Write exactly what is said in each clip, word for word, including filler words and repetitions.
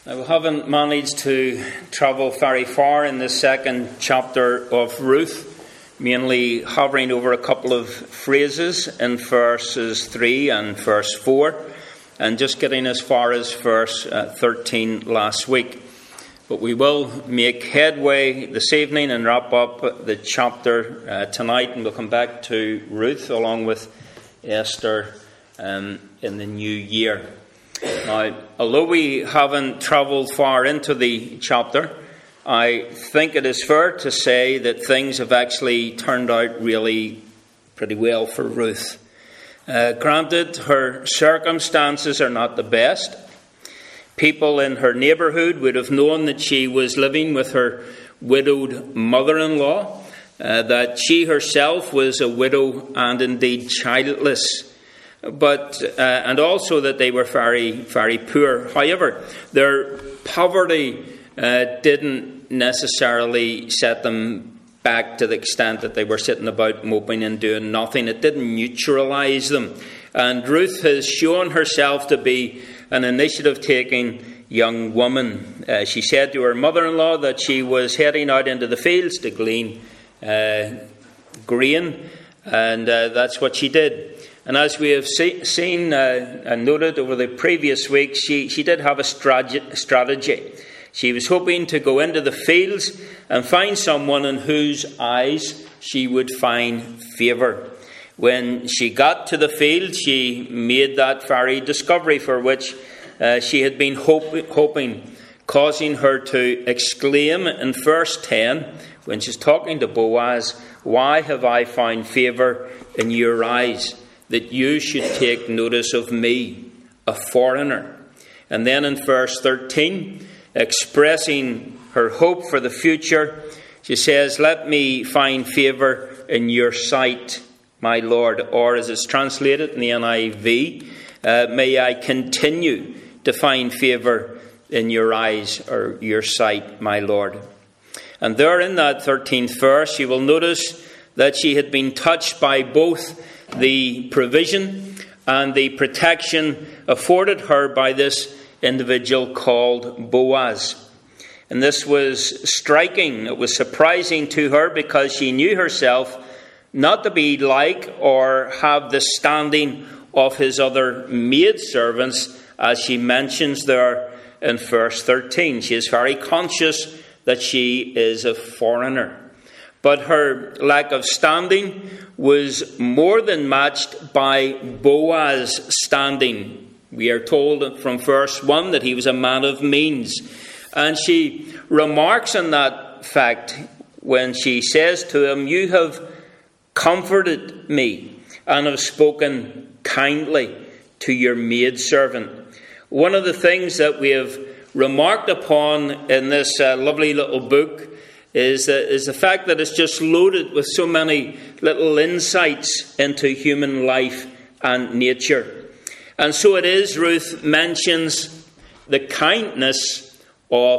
Now, we haven't managed to travel very far in the second chapter of Ruth, mainly hovering over a couple of phrases in verses three and verse four, and just getting as far as verse uh, thirteen last week. But we will make headway this evening and wrap up the chapter uh, tonight, and we'll come back to Ruth along with Esther um, in the new year. Now, although we haven't travelled far into the chapter, I think it is fair to say that things have actually turned out really pretty well for Ruth. Uh, granted, her circumstances are not the best. People in her neighbourhood would have known that she was living with her widowed mother-in-law, uh, that she herself was a widow and indeed childless. But uh, and also that they were very, very poor. However, their poverty uh, didn't necessarily set them back to the extent that they were sitting about moping and doing nothing. It didn't neutralise them. And Ruth has shown herself to be an initiative-taking young woman. Uh, she said to her mother-in-law that she was heading out into the fields to glean uh, grain, and uh, that's what she did. And as we have see, seen uh, and noted over the previous weeks, she, she did have a strategy. She was hoping to go into the fields and find someone in whose eyes she would find favour. When she got to the field, she made that very discovery for which uh, she had been hope, hoping, causing her to exclaim in verse ten, when she's talking to Boaz, "Why have I found favour in your eyes, that you should take notice of me, a foreigner?" And then in verse thirteen, expressing her hope for the future, she says, "Let me find favour in your sight, my Lord," or as it's translated in the N I V, uh, "may I continue to find favour in your eyes," or your sight, my Lord. And there in that thirteenth verse, you will notice that she had been touched by both the provision and the protection afforded her by this individual called Boaz. And this was striking. It was surprising to her because she knew herself not to be like or have the standing of his other maidservants, as she mentions there in verse thirteen. She is very conscious that she is a foreigner. But her lack of standing was more than matched by Boaz's standing. We are told from verse one that he was a man of means. And she remarks on that fact when she says to him, "You have comforted me and have spoken kindly to your maidservant." One of the things that we have remarked upon in this uh, lovely little book is the, is the fact that it's just loaded with so many little insights into human life and nature. And so it is, Ruth mentions the kindness of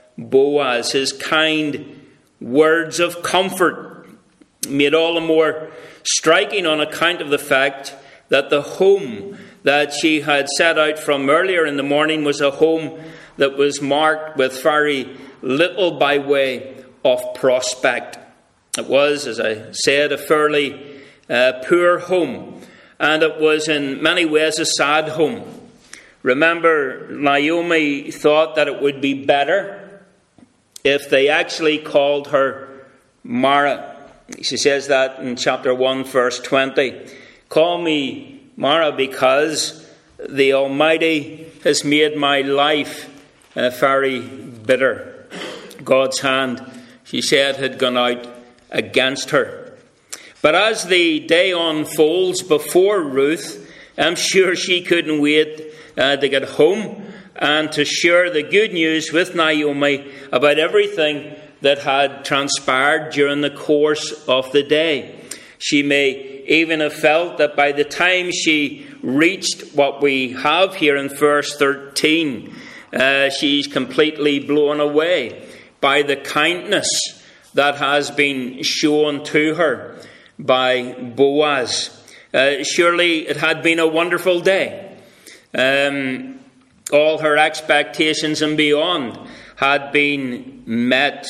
Boaz, his kind words of comfort, made all the more striking on account of the fact that the home that she had set out from earlier in the morning was a home that was marked with very little by way of prospect. It was, as I said, a fairly uh, poor home, and it was in many ways a sad home. Remember, Naomi thought that it would be better if they actually called her Mara. She says that in chapter one, verse twenty. "Call me Mara, because the Almighty has made my life uh, very bitter." God's hand, she said, had gone out against her. But as the day unfolds before Ruth, I'm sure she couldn't wait uh, to get home and to share the good news with Naomi about everything that had transpired during the course of the day. She may even have felt that by the time she reached what we have here in verse thirteen, uh, she's completely blown away by the kindness that has been shown to her by Boaz. Uh, surely it had been a wonderful day. Um, All her expectations and beyond had been met.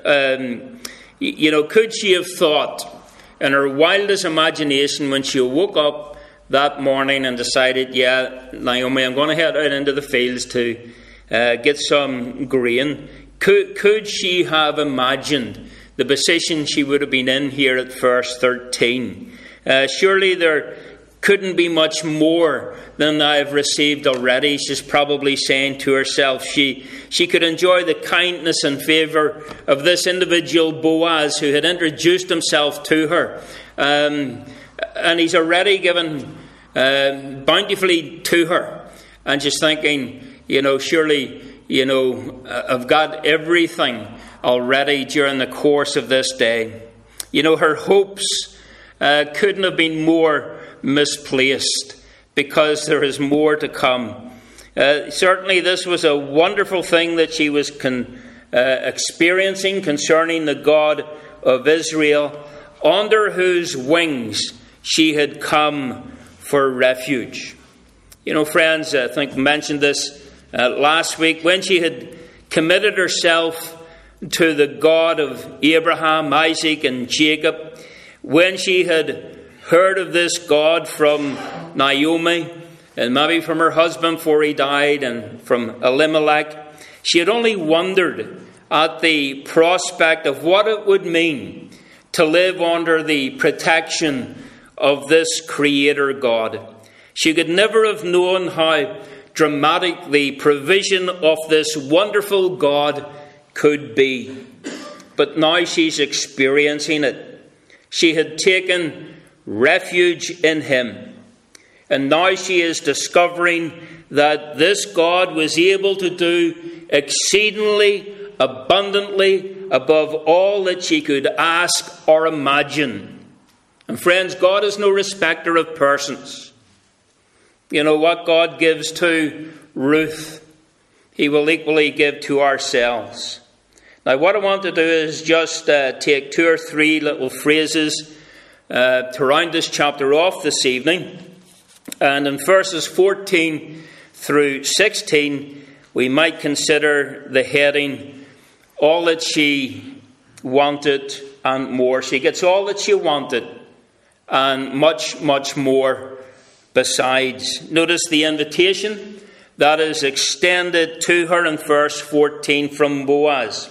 Um, you know, could she have thought in her wildest imagination when she woke up that morning and decided, yeah, Naomi, I'm going to head out into the fields to uh, get some grain. Could, could she have imagined the position she would have been in here at verse thirteen? Uh, surely there couldn't be much more than I've received already, she's probably saying to herself. She, she could enjoy the kindness and favour of this individual Boaz who had introduced himself to her. Um, and he's already given uh, bountifully to her. And she's thinking, you know, surely, you know, I've got everything already during the course of this day. You know, her hopes uh, couldn't have been more misplaced, because there is more to come. Uh, certainly this was a wonderful thing that she was con, uh, experiencing concerning the God of Israel, under whose wings she had come for refuge. You know, friends, I think I mentioned this uh, last week, when she had committed herself to the God of Abraham, Isaac and Jacob, when she had heard of this God from Naomi, and maybe from her husband before he died, and from Elimelech, she had only wondered at the prospect of what it would mean to live under the protection of this Creator God. She could never have known how dramatic the provision of this wonderful God could be. But now she's experiencing it. She had taken refuge in Him. And now she is discovering that this God was able to do exceedingly, abundantly, above all that she could ask or imagine. And friends, God is no respecter of persons. You know, what God gives to Ruth, He will equally give to ourselves. Now, what I want to do is just uh, take two or three little phrases uh, to round this chapter off this evening. And in verses fourteen through sixteen, we might consider the heading, all that she wanted and more. She gets all that she wanted and much, much more besides. Notice the invitation that is extended to her in verse fourteen from Boaz.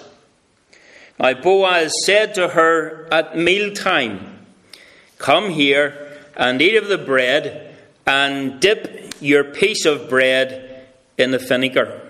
Now Boaz said to her at mealtime, "Come here and eat of the bread, and dip your piece of bread in the vinegar."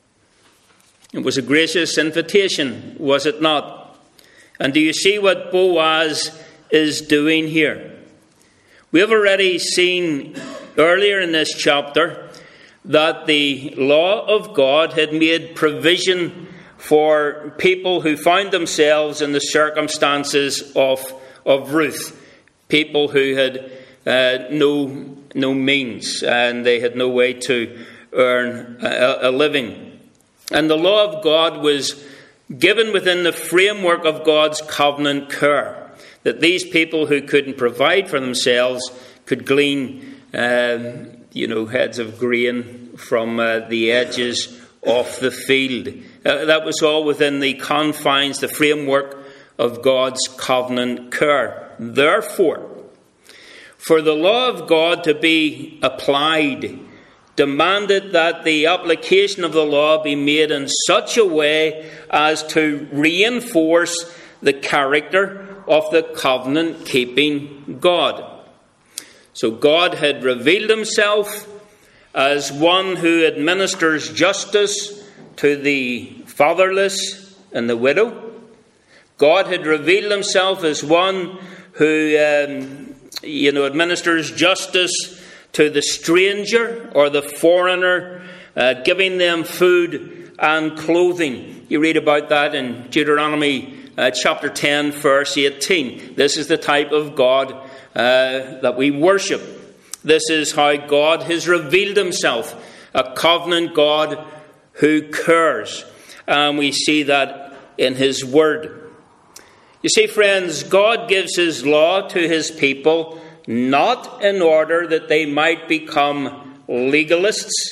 It was a gracious invitation, was it not? And do you see what Boaz is doing here? We have already seen earlier in this chapter that the law of God had made provision for people who found themselves in the circumstances of, of Ruth. People who had uh, no, no means, and they had no way to earn a, a living. And the law of God was given within the framework of God's covenant care, that these people who couldn't provide for themselves could glean um, you know, heads of grain from uh, the edges of the field. Uh, that was all within the confines, the framework of God's covenant care. Therefore, for the law of God to be applied, demanded that the application of the law be made in such a way as to reinforce the character of the covenant-keeping God. So God had revealed Himself as one who administers justice to the fatherless and the widow. God had revealed Himself as one who, um, you know, administers justice to the stranger or the foreigner, uh, giving them food and clothing. You read about that in Deuteronomy uh, chapter ten, verse eighteen. This is the type of God uh, that we worship. This is how God has revealed Himself, a covenant God who cares. And we see that in His Word. You see, friends, God gives His law to His people not in order that they might become legalists,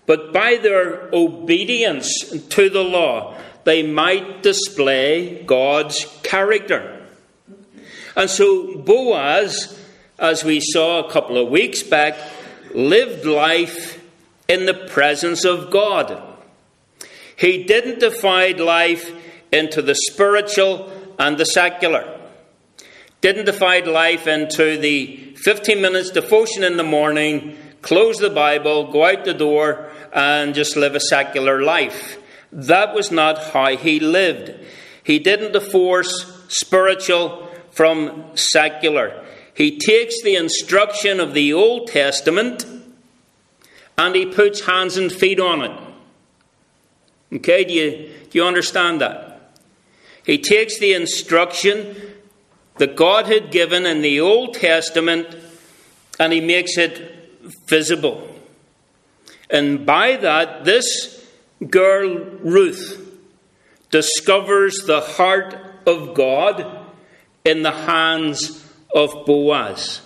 but by their obedience to the law, they might display God's character. And so Boaz, as we saw a couple of weeks back, lived life in the presence of God. He didn't divide life into the spiritual and the secular. Didn't divide life into the fifteen minutes devotion in the morning, close the Bible, go out the door, and just live a secular life. That was not how he lived. He didn't divorce spiritual from secular. He takes the instruction of the Old Testament and he puts hands and feet on it. Okay, do you, do you understand that? He takes the instruction that God had given in the Old Testament and he makes it visible. And by that, this girl, Ruth, discovers the heart of God in the hands of Boaz.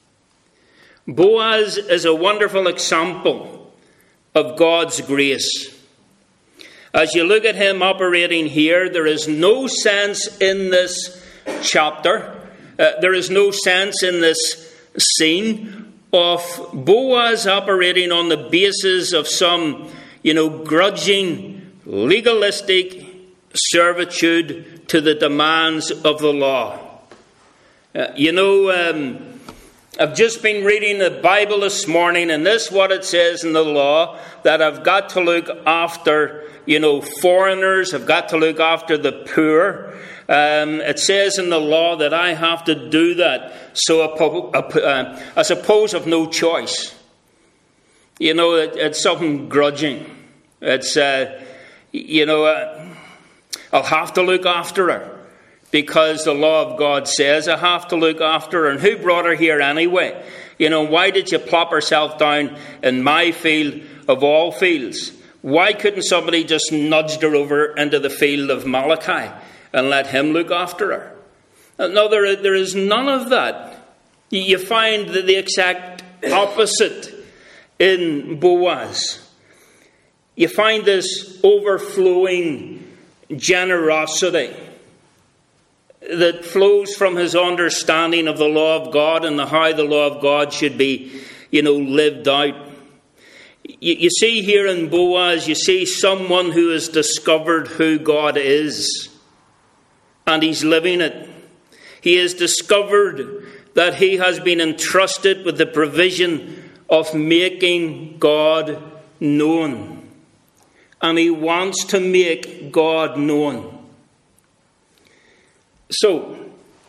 Boaz is a wonderful example of God's grace. As you look at him operating here, there is no sense in this chapter, uh, there is no sense in this scene of Boaz operating on the basis of some, you know, grudging, legalistic servitude to the demands of the law. Uh, you know, um, I've just been reading the Bible this morning, and this is what it says in the law, that I've got to look after, you know, foreigners, I've got to look after the poor. Um, it says in the law that I have to do that, so uh, I suppose I've no choice. You know, it, it's something grudging. It's, uh, you know, uh, I'll have to look after her. Because the law of God says I have to look after her. And who brought her here anyway? You know, why did you plop herself down in my field of all fields? Why couldn't somebody just nudge her over into the field of Malachi and let him look after her? No, there, there is none of that. You find the, the exact opposite in Boaz. You find this overflowing generosity that flows from his understanding of the law of God and the, how the law of God should be, you know, lived out. You, you see here in Boaz, you see someone who has discovered who God is. And he's living it. He has discovered that he has been entrusted with the provision of making God known. And he wants to make God known. So,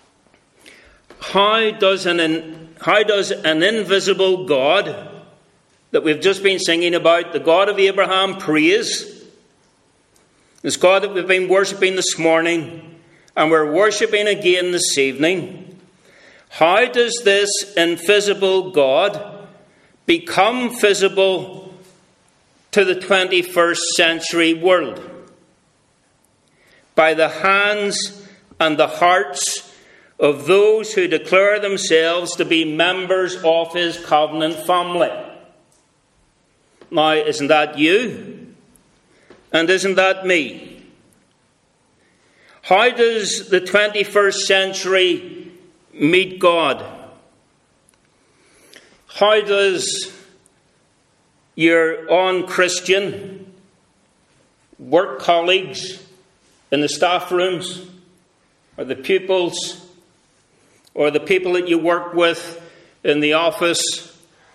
how does an how does an invisible God that we've just been singing about, the God of Abraham, praise, this God that we've been worshipping this morning and we're worshipping again this evening, how does this invisible God become visible to the twenty-first century world? By the hands and the hearts of those who declare themselves to be members of his covenant family. Now, isn't that you? And isn't that me? How does the twenty-first century meet God? How does your own Christian work colleagues in the staff rooms, or the pupils, or the people that you work with in the office,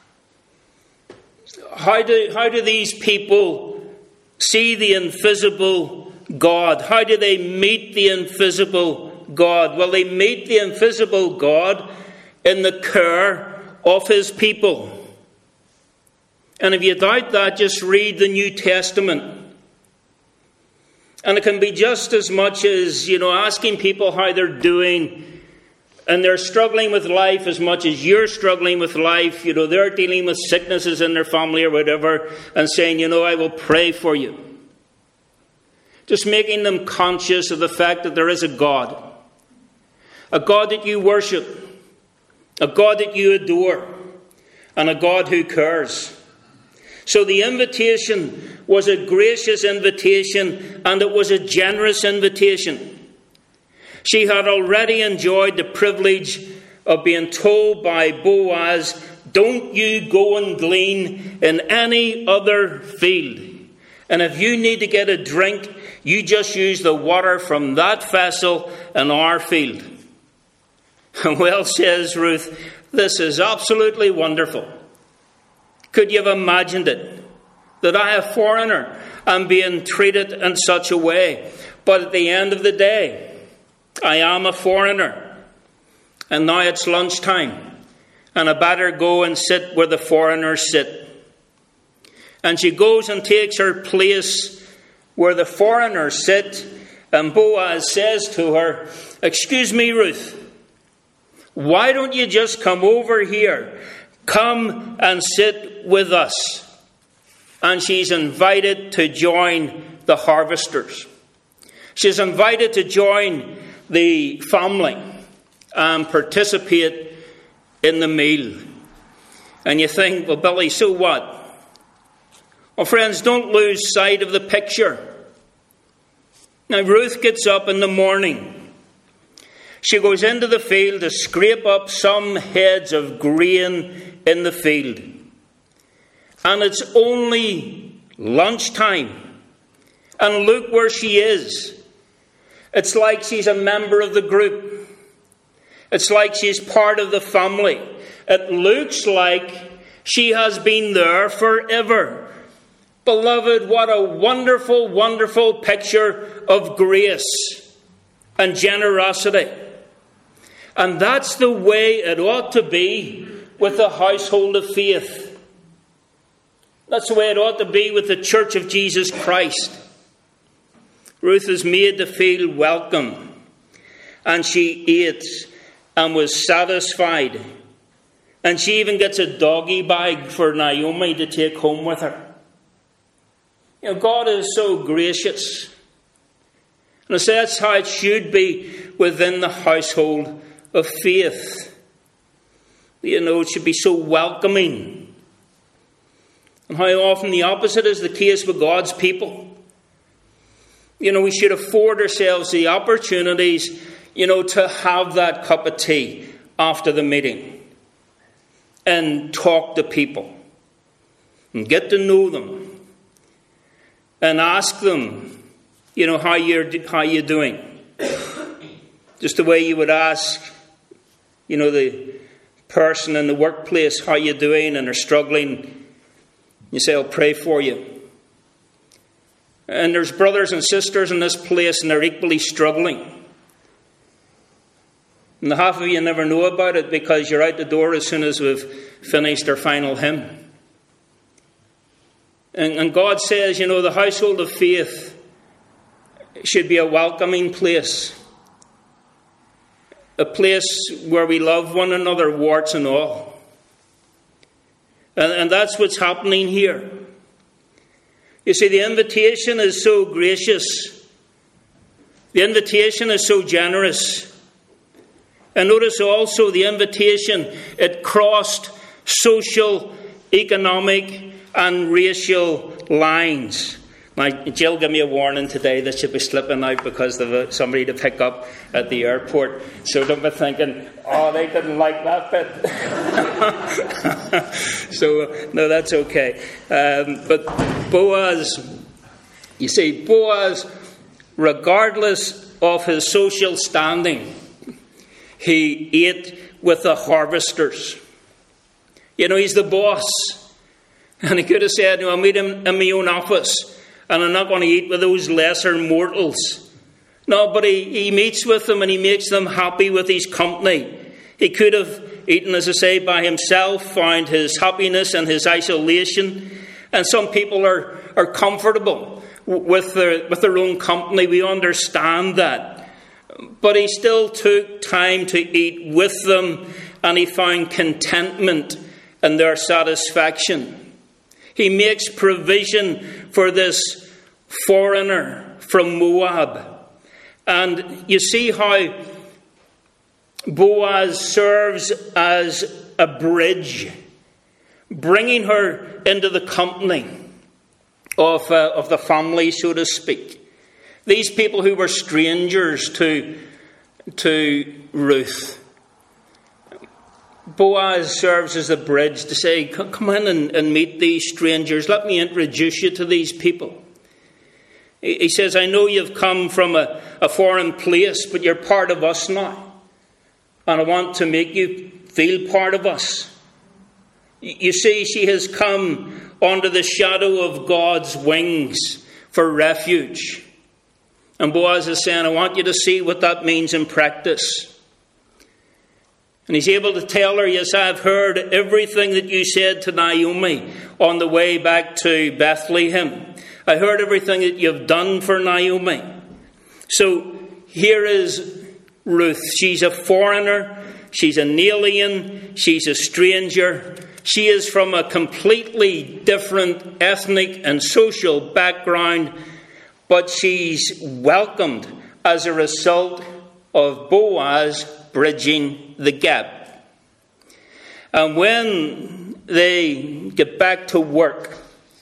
how do, how do these people see the invisible God? How do they meet the invisible God? Well, they meet the invisible God in the care of his people. And if you doubt that, just read the New Testament. And it can be just as much as, you know, asking people how they're doing, and they're struggling with life as much as you're struggling with life. You know, they're dealing with sicknesses in their family or whatever, and saying, you know, I will pray for you. Just making them conscious of the fact that there is a God. A God that you worship. A God that you adore. And a God who cares. So the invitation was a gracious invitation, and it was a generous invitation. She had already enjoyed the privilege of being told by Boaz, don't you go and glean in any other field. And if you need to get a drink, you just use the water from that vessel in our field. And well, says Ruth, this is absolutely wonderful. Could you have imagined it? That I, a foreigner, am being treated in such a way. But at the end of the day, I am a foreigner. And now it's lunchtime. And I better go and sit where the foreigners sit. And she goes and takes her place where the foreigners sit. And Boaz says to her, excuse me, Ruth, why don't you just come over here? Come and sit with us. And she's invited to join the harvesters. She's invited to join the family and participate in the meal. And you think, well, Billy, so what? Well, friends, don't lose sight of the picture. Now, Ruth gets up in the morning. She goes into the field to scrape up some heads of grain in the field. And it's only lunchtime. And look where she is. It's like she's a member of the group. It's like she's part of the family. It looks like she has been there forever. Beloved, what a wonderful, wonderful picture of grace and generosity. And that's the way it ought to be with the household of faith. That's the way it ought to be with the Church of Jesus Christ. Ruth is made to feel welcome. And she ate and was satisfied. And she even gets a doggy bag for Naomi to take home with her. You know, God is so gracious. And I say that's how it should be within the household of faith. You know, it should be so welcoming. And how often the opposite is the case with God's people. You know, we should afford ourselves the opportunities, you know, to have that cup of tea after the meeting. And talk to people. And get to know them. And ask them, you know, how you're how you're doing. Just the way you would ask, you know, the person in the workplace how you're doing and are struggling. You say, I'll pray for you. And there's brothers and sisters in this place and they're equally struggling. And the half of you never know about it because you're out the door as soon as we've finished our final hymn. And, and God says, you know, the household of faith should be a welcoming place. A place where we love one another, warts and all. And, and that's what's happening here. You see, the invitation is so gracious. The invitation is so generous. And notice also the invitation, it crossed social, economic, and racial lines. Now, Jill gave me a warning today that she'll be slipping out because of somebody to pick up at the airport. So don't be thinking, oh, they didn't like that bit. So, no, that's okay. Um, but Boaz, you see, Boaz, regardless of his social standing, he ate with the harvesters. You know, he's the boss. And he could have said, no, I'll meet him in my own office. And I'm not going to eat with those lesser mortals. No, but he, he meets with them and he makes them happy with his company. He could have eaten, as I say, by himself, found his happiness and his isolation. And some people are, are comfortable with their, with their own company. We understand that. But he still took time to eat with them and he found contentment in their satisfaction. He makes provision for this foreigner from Moab. And you see how Boaz serves as a bridge bringing her into the company of, uh, of the family, so to speak. These people who were strangers to, to Ruth. Boaz serves as a bridge to say, come in and, and meet these strangers. Let me introduce you to these people. He says, I know you've come from a, a foreign place, but you're part of us now. And I want to make you feel part of us. You see, she has come under the shadow of God's wings for refuge. And Boaz is saying, I want you to see what that means in practice. And he's able to tell her, yes, I've heard everything that you said to Naomi on the way back to Bethlehem. I heard everything that you've done for Naomi. So here is Ruth. She's a foreigner. She's an alien. She's a stranger. She is from a completely different ethnic and social background, but she's welcomed as a result of Boaz bridging the gap. And when they get back to work,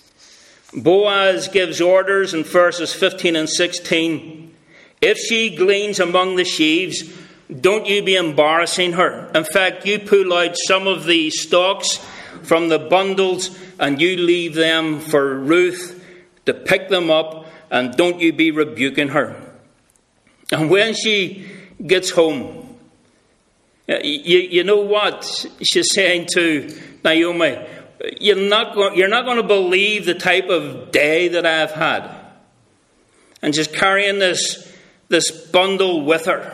Boaz gives orders in verses fifteen and sixteen. If she gleans among the sheaves, don't you be embarrassing her. In fact, you pull out some of the stalks from the bundles and you leave them for Ruth to pick them up, and don't you be rebuking her. And when she gets home, you, you know what she's saying to Naomi? You're not, go, you're not going to believe the type of day that I've had. And she's carrying this, this bundle with her.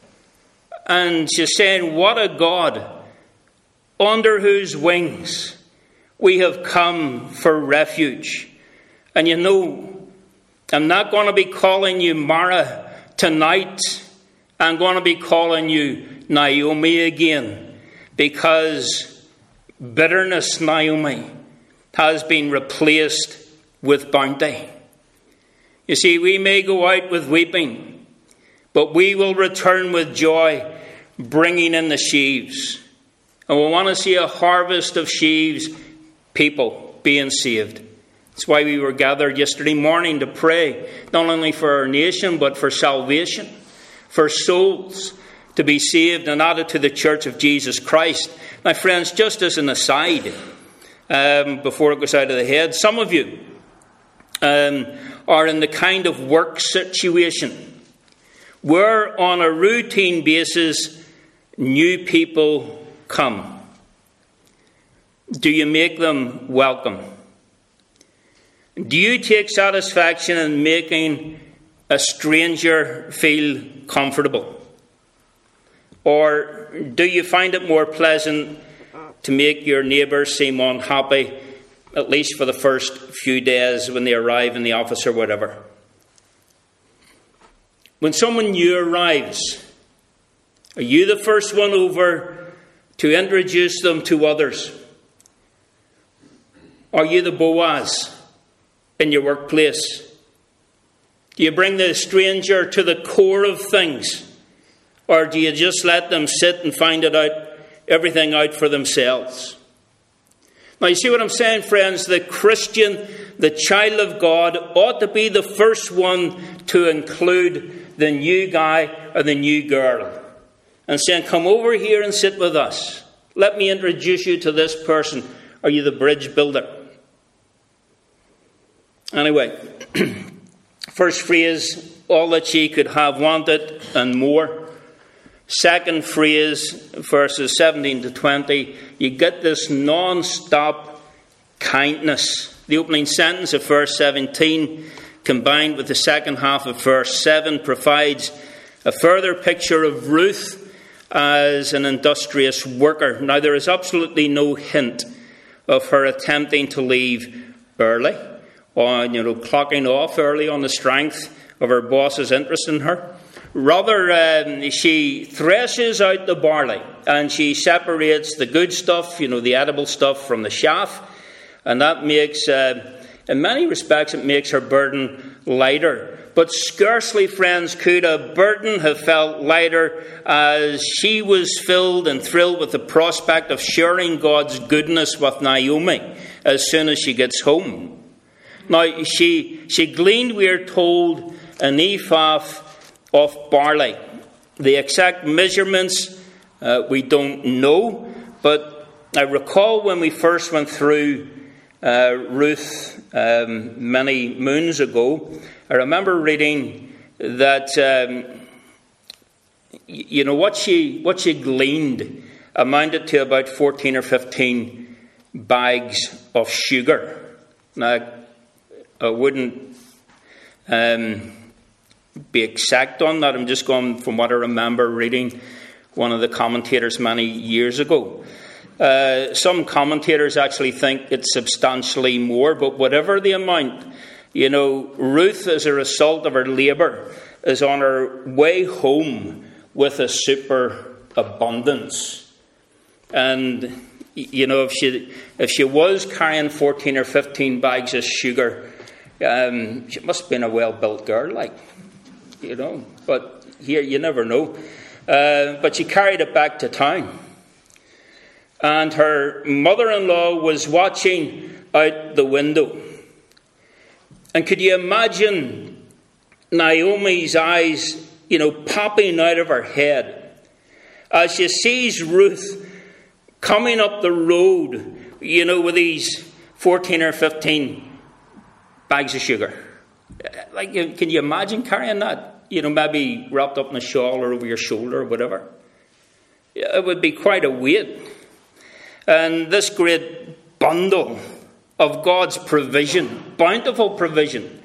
And she's saying, what a God, under whose wings we have come for refuge. And you know, I'm not going to be calling you Mara tonight. I'm going to be calling you Naomi again, because bitterness, Naomi, has been replaced with bounty. You see, we may go out with weeping, but we will return with joy, bringing in the sheaves. And we want to see a harvest of sheaves, people being saved. That's why we were gathered yesterday morning to pray, not only for our nation, but for salvation, for souls to be saved and added to the Church of Jesus Christ. My friends, just as an aside, um, before it goes out of the head, some of you um, are in the kind of work situation where on a routine basis new people come. Do you make them welcome? Do you take satisfaction in making a stranger feel comfortable? Or do you find it more pleasant to make your neighbours seem unhappy, at least for the first few days when they arrive in the office or whatever? When someone new arrives, are you the first one over to introduce them to others? Are you the Boaz in your workplace? Do you bring the stranger to the core of things? Or do you just let them sit and find it out, everything out for themselves? Now, you see what I'm saying, friends? The Christian, the child of God, ought to be the first one to include the new guy or the new girl. And saying, come over here and sit with us. Let me introduce you to this person. Are you the bridge builder? Anyway, first phrase, all that she could have wanted and more. Second phrase, verses seventeen to twenty, you get this non-stop kindness. The opening sentence of verse seventeen, combined with the second half of verse seven, provides a further picture of Ruth as an industrious worker. Now, there is absolutely no hint of her attempting to leave early, or, you know, clocking off early on the strength of her boss's interest in her. Rather, um, she threshes out the barley and she separates the good stuff, you know, the edible stuff, from the chaff. And that makes, uh, in many respects, it makes her burden lighter but scarcely, friends, could a burden have felt lighter as she was filled and thrilled with the prospect of sharing God's goodness with Naomi as soon as she gets home. Now, she, she gleaned, we are told, an ephah of barley. The exact measurements uh, we don't know, but I recall when we first went through uh, Ruth um, many moons ago, I remember reading that um, you know what she what she gleaned amounted to about fourteen or fifteen bags of sugar. Now, I wouldn't um, be exact on that. I'm just going from what I remember reading one of the commentators many years ago. Uh, some commentators actually think it's substantially more, but whatever the amount, you know, Ruth, as a result of her labour, is on her way home with a superabundance. And, you know, if she if she was carrying fourteen or fifteen bags of sugar, um, she must have been a well-built girl, like, you know. But here, you never know. Uh, but she carried it back to town. And her mother-in-law was watching out the window. And could you imagine Naomi's eyes, you know, popping out of her head as she sees Ruth coming up the road, you know, with these fourteen or fifteen bags of sugar. Like, can you imagine carrying that? You know, maybe wrapped up in a shawl or over your shoulder or whatever. It would be quite a weight. And this great bundle of God's provision, bountiful provision,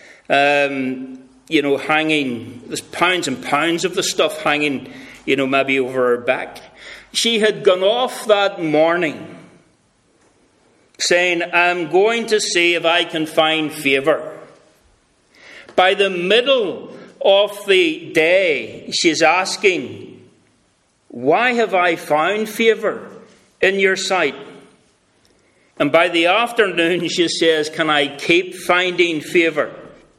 um, you know, hanging, there's pounds and pounds of the stuff hanging, you know, maybe over her back. She had gone off that morning saying, I'm going to see if I can find favour. By the middle of the day, she's asking, why have I found favour in your sight? And by the afternoon, she says, can I keep finding favour?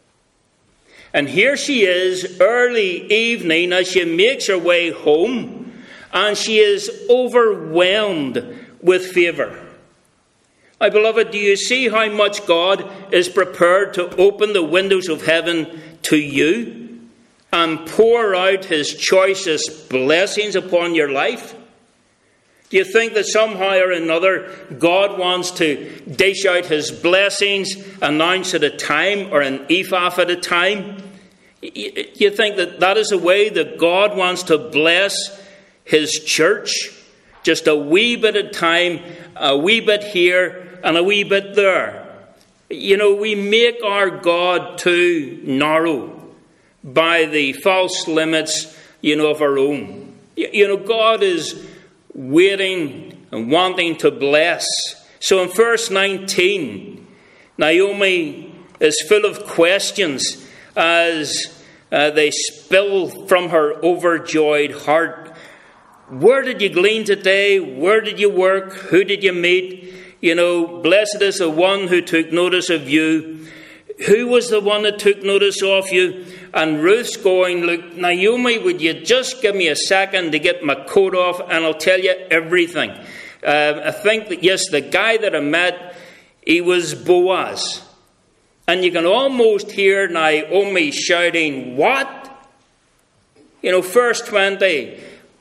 And here she is, early evening, as she makes her way home, and she is overwhelmed with favour. My beloved, do you see how much God is prepared to open the windows of heaven to you and pour out his choicest blessings upon your life? Do you think that somehow or another God wants to dish out his blessings an ounce at a time or an ephah at a time? Do you think that that is the way that God wants to bless his church? Just a wee bit at a time, a wee bit here and a wee bit there. You know, we make our God too narrow by the false limits, you know, of our own. You know, God is waiting and wanting to bless. So in verse nineteen, Naomi is full of questions as uh, they spill from her overjoyed heart. Where did you glean today? Where did you work? Who did you meet? You know, blessed is the one who took notice of you. Who was the one that took notice of you? And Ruth's going, look, Naomi, would you just give me a second to get my coat off and I'll tell you everything. Uh, I think that, yes, the guy that I met, he was Boaz. And you can almost hear Naomi shouting, what? You know, verse twenty,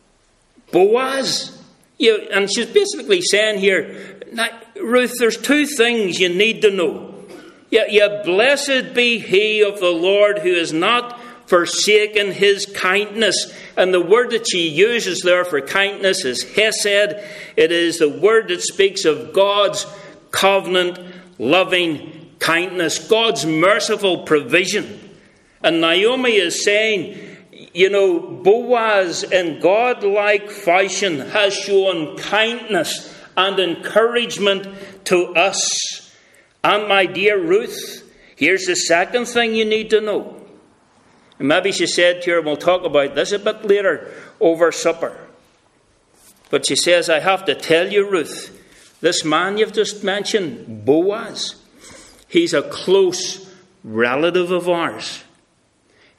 Boaz? You, and she's basically saying here, Ruth, there's two things you need to know. Yeah, yeah, blessed be he of the Lord who has not forsaken his kindness. And the word that she uses there for kindness is hesed. It is the word that speaks of God's covenant loving kindness, God's merciful provision. And Naomi is saying, you know, Boaz in God-like fashion has shown kindness and encouragement to us. And my dear Ruth, here's the second thing you need to know. And maybe she said to her, we'll talk about this a bit later over supper. But she says, I have to tell you, Ruth, this man you've just mentioned, Boaz, he's a close relative of ours.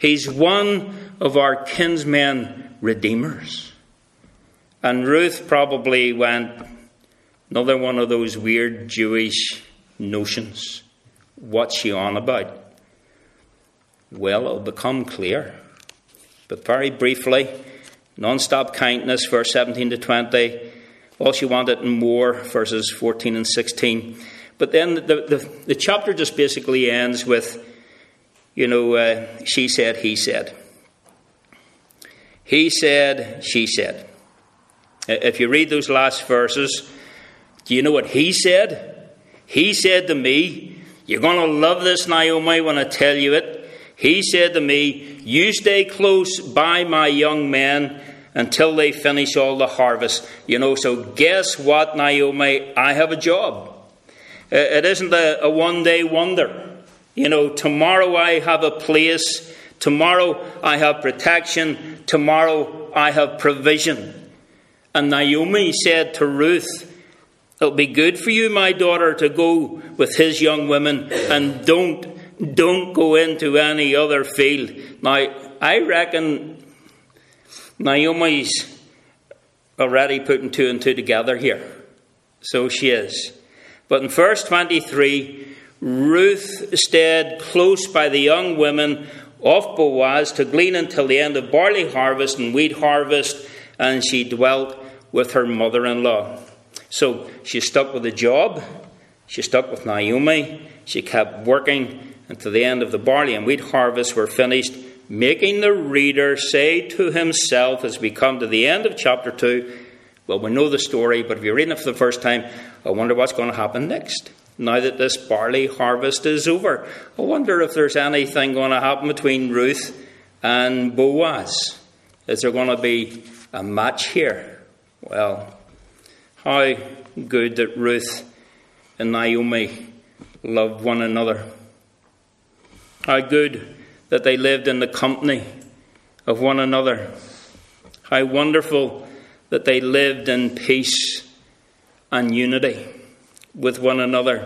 He's one of our kinsmen redeemers. And Ruth probably went, another one of those weird Jewish notions. What's she on about? Well, it'll become clear. But very briefly, non-stop kindness, verse seventeen to twenty. All she wanted and more, verses fourteen and sixteen. But then the, the, the chapter just basically ends with, you know, uh, she said, he said. He said, she said. If you read those last verses, do you know what he said? He said to me, you're going to love this, Naomi, when I tell you it. He said to me, you stay close by my young men until they finish all the harvest. You know, so guess what, Naomi? I have a job. It isn't a, a one-day wonder. You know, tomorrow I have a place. Tomorrow I have protection. Tomorrow I have provision. And Naomi said to Ruth, it'll be good for you, my daughter, to go with his young women, and don't, don't go into any other field. Now, I reckon Naomi's already putting two and two together here. So she is. But in verse twenty-three, Ruth stayed close by the young women of Boaz to glean until the end of barley harvest and wheat harvest, and she dwelt with her mother-in-law. So she stuck with the job, she stuck with Naomi, she kept working until the end of the barley and wheat harvest were finished, making the reader say to himself, as we come to the end of chapter two, well, we know the story, but if you're reading it for the first time, I wonder what's going to happen next. Now that this barley harvest is over, I wonder if there's anything going to happen between Ruth and Boaz. Is there going to be a match here? Well, how good that Ruth and Naomi loved one another. How good that they lived in the company of one another. How wonderful that they lived in peace and unity with one another.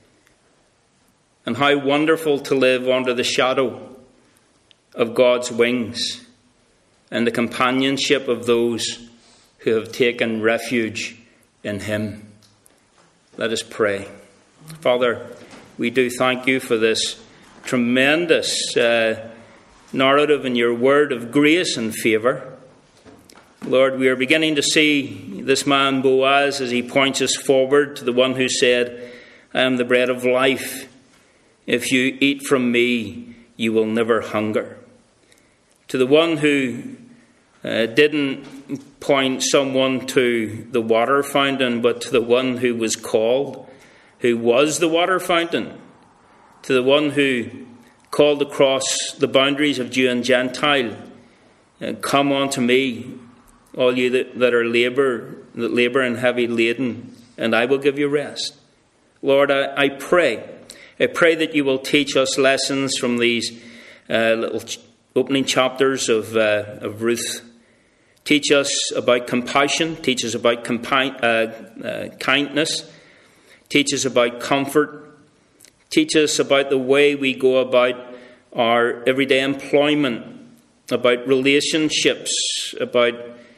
And how wonderful to live under the shadow of God's wings and the companionship of those who have taken refuge in him. Let us pray. Father, we do thank you for this tremendous uh, narrative in your word of grace and favour. Lord, we are beginning to see this man Boaz as he points us forward to the one who said, I am the bread of life. If you eat from me, you will never hunger. To the one who uh, didn't point someone to the water fountain, but to the one who was called, who was the water fountain. To the one who called across the boundaries of Jew and Gentile, come unto me, all you that, that are labour, that labour and heavy laden, and I will give you rest. Lord, I, I pray, I pray that you will teach us lessons from these uh, little ch- opening chapters of, uh, of Ruth. Teach us about compassion, teach us about compi- uh, uh, kindness, teach us about comfort, teach us about the way we go about our everyday employment, about relationships, about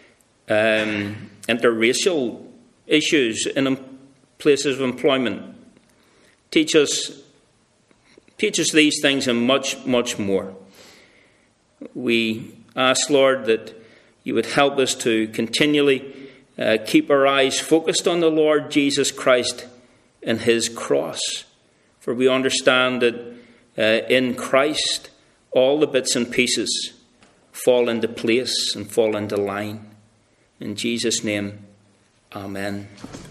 um, interracial issues in places of employment. Teach us, teach us these things and much, much more. We ask, Lord, that you would help us to continually uh, keep our eyes focused on the Lord Jesus Christ and his cross. For we understand that uh, in Christ, all the bits and pieces fall into place and fall into line. In Jesus' name, amen.